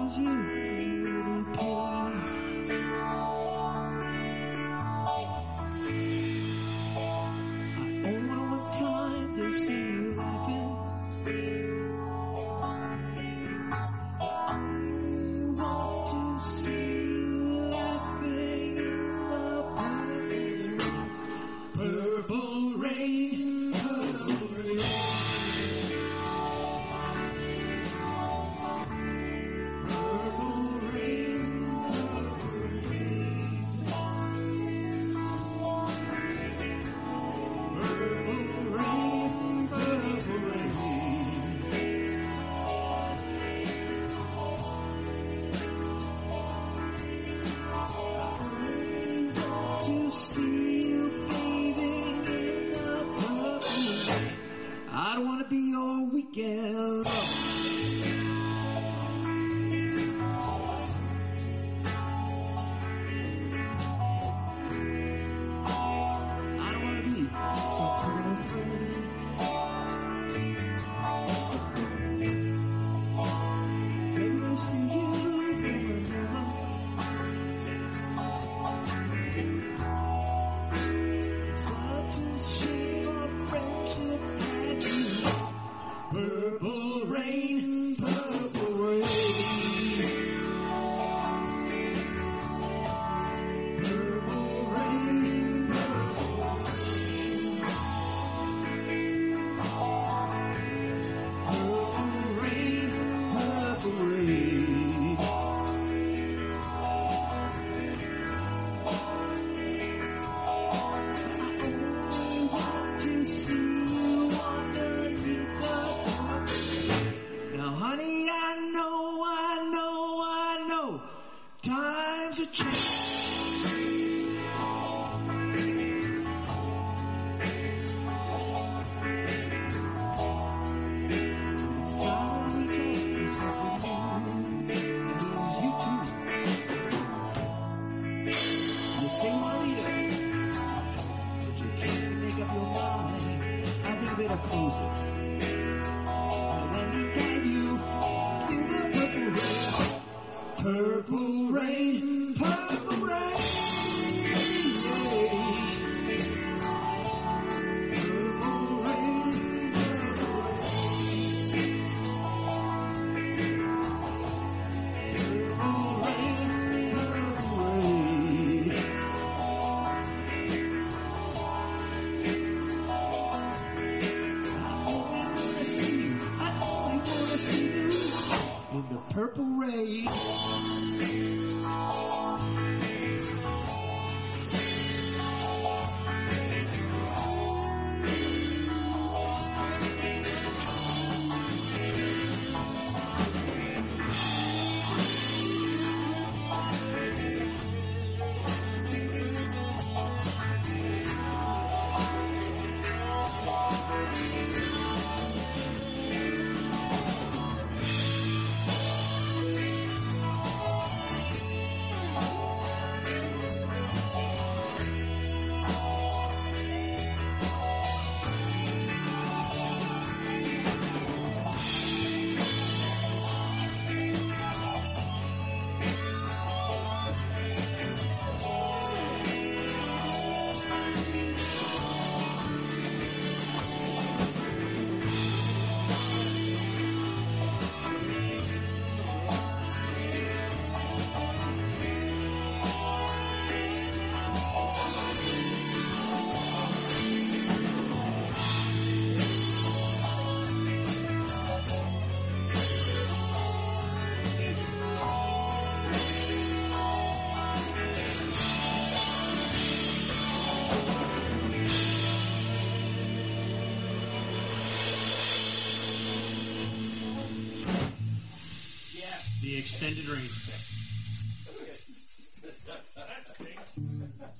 'cause you really care. I only want one time to see you laughing. I only want to see you laughing in the purple rain, purple rain. To see you bathing in the purple rain. I don't want to be your weekend. I don't want to be some kind of friend. Maybe I'll steal you from another. Such a shame our friendship had you. Purple rain, purple rain. Purple rain, purple rain. Purple rain, purple rain. To see you underneath the purple. Now, honey, I know, times are changing. It's time that we talk something new. And you too. You say, Juanita, but you can't make up your mind. I think you better close it. Now let me guide you through the purple rain, purple rain, purple rain. Purple rain, purple rain. Purple rain, purple rain. I only wanna see you in the purple rain. The extended range.